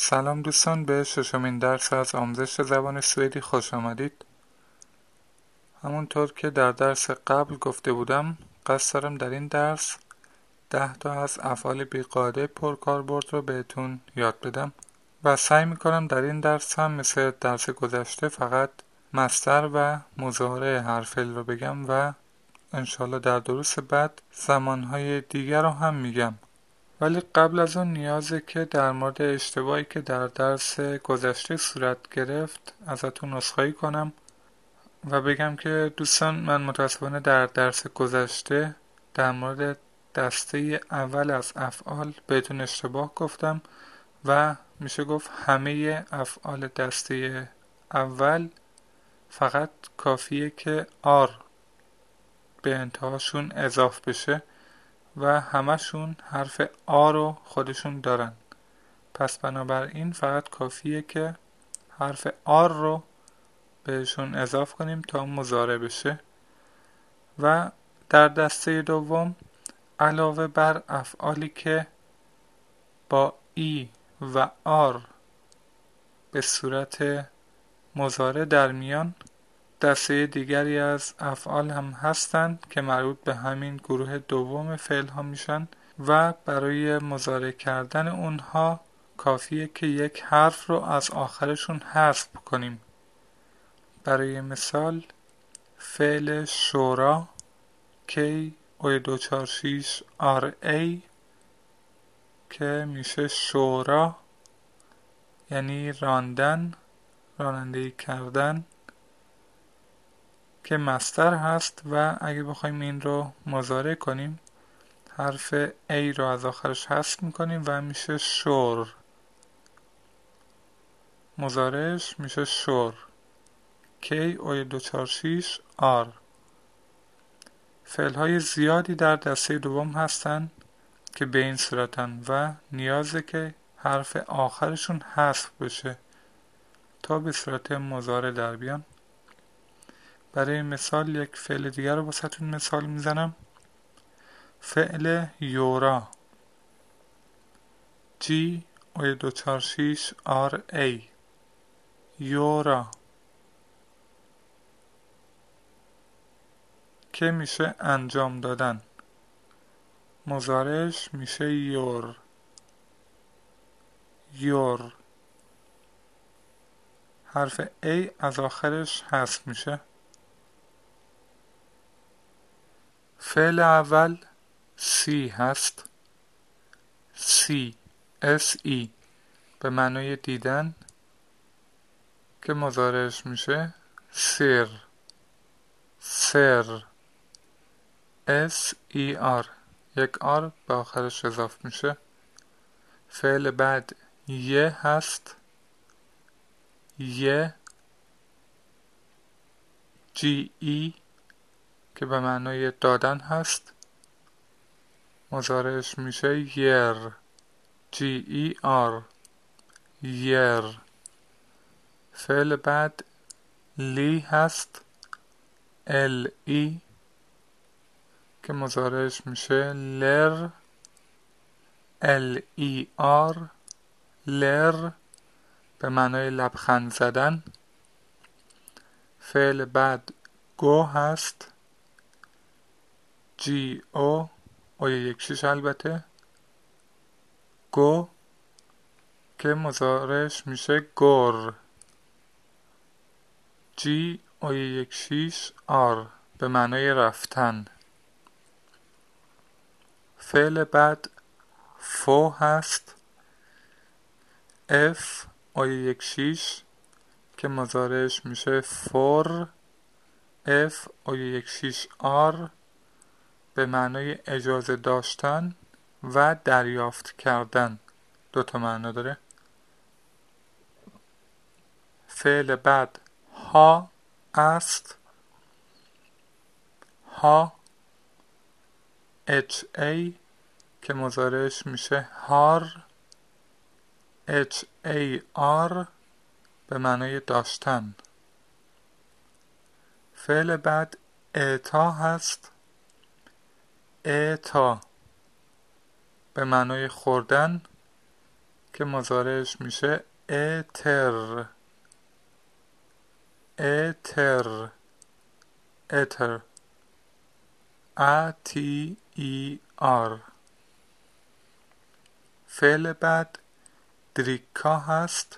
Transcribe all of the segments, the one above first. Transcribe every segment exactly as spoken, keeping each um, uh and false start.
سلام دوستان، به ششمین درس از آموزش زبان سوئدی خوش آمدید. همونطور که در درس قبل گفته بودم، قصد دارم در این درس ده تا از افعال بیقاعده پرکاربرد رو بهتون یاد بدم و سعی میکنم در این درس هم مثل درس گذشته فقط مصدر و مضارع هر فعل رو بگم و انشالله در دروس بعد زمانهای دیگر رو هم میگم. ولی قبل از اون نیازه که در مورد اشتباهی که در درس گذشته صورت گرفت ازتون عذرخواهی کنم و بگم که دوستان، من متاسفانه در درس گذشته در مورد دسته اول از افعال بهتون اشتباه گفتم و میشه گفت همه افعال دسته اول فقط کافیه که آر به انتهاشون اضاف بشه و همشون حرف آ رو خودشون دارن. پس بنابراین فقط کافیه که حرف آر رو بهشون اضاف کنیم تا مضارع بشه. و در دسته دوم علاوه بر افعالی که با ای و آر به صورت مضارع در میان، دسته دیگری از افعال هم هستند که مربوط به همین گروه دوم فعل ها میشن و برای مضارع کردن اونها کافیه که یک حرف رو از آخرشون حذف کنیم. برای مثال فعل شورا کی اوی دو چار شیش آر ای که میشه شورا، یعنی راندن، رانندگی کردن، که مصدر هست و اگه بخوایم این رو مضارع کنیم حرف ای رو از آخرش حذف میکنیم و میشه شور. مضارعش میشه شور کی اوی دو چار شیش آر. فعل های زیادی در دسته دوم هستن که به این صورتن و نیازه که حرف آخرشون حذف بشه تا به صورت مضارع در بیان. برای مثال یک فعل دیگر رو واسهتون مثال میزنم. فعل یورا جی اوی دو چار شیش آر ای، یورا، که میشه انجام دادن. مضارعش میشه یور، یور. حرف ای از آخرش حذف میشه. فعل اول سی هست، سی اس ای به معنای دیدن که مضارعش میشه سر، سر، اس ای آر، یک آر به آخرش اضافه میشه. فعل بعد یه هست، یه، جی ای که به معنای دادن هست، مضارعش میشه یر، جی ای آر، یر. فعل بعد لی هست، ال ای که مضارعش میشه لر، ال ای آر، لر به معنای لبخند زدن. فعل بعد گو هست، جی او اوی یک شیش البته، گو که مضارعش میشه گر، جی اوی یک شیش آر به معنای رفتن. فعل بعد فو هست، اف اوی یک شیش که مضارعش میشه فور، اف اوی یک شیش آر به معنای اجازه داشتن و دریافت کردن. دوتا معنا داره. فعل بعد ها است، ها، اچ ای که مضارعش میشه هار، اچ ای آر به معنای داشتن. فعل بعد اعطا هست، اعطا به معنای خوردن، که مضارعش میشه اتر اتر اتر ا تی ای آر. فعل بعد دریکا هست.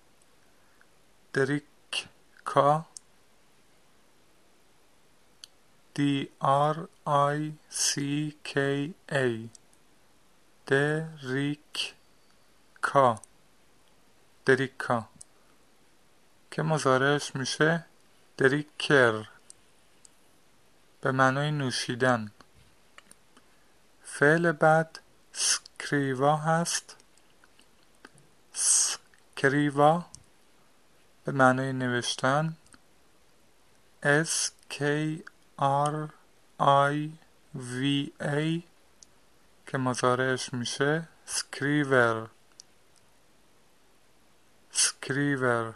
دریکا دی آر آی سی کی ای دریکا دریکا که مضارعش میشه دریکر به معنای نوشیدن. فعل بعد سکریوا هست. سکریوا به معنای نوشتن. S K R I V A که مضارعش میشه سکریور سکریور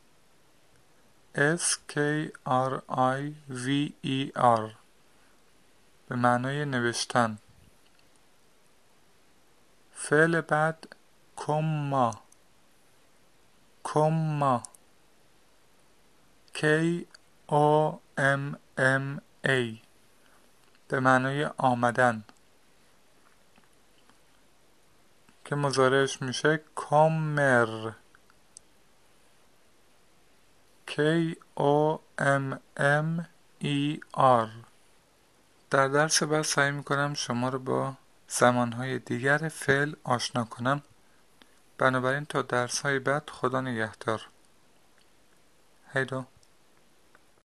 S K R I V E R به معنای نوشتن. فعل بعد کما کما K O M M A به معنای آمدن که مضارعش میشه کامر K O M M E R. در درس بعد سعی میکنم شما رو با زمانهای دیگر فعل آشنا کنم. بنابراین تا درس های بعد خدا نگهدار. هیدو.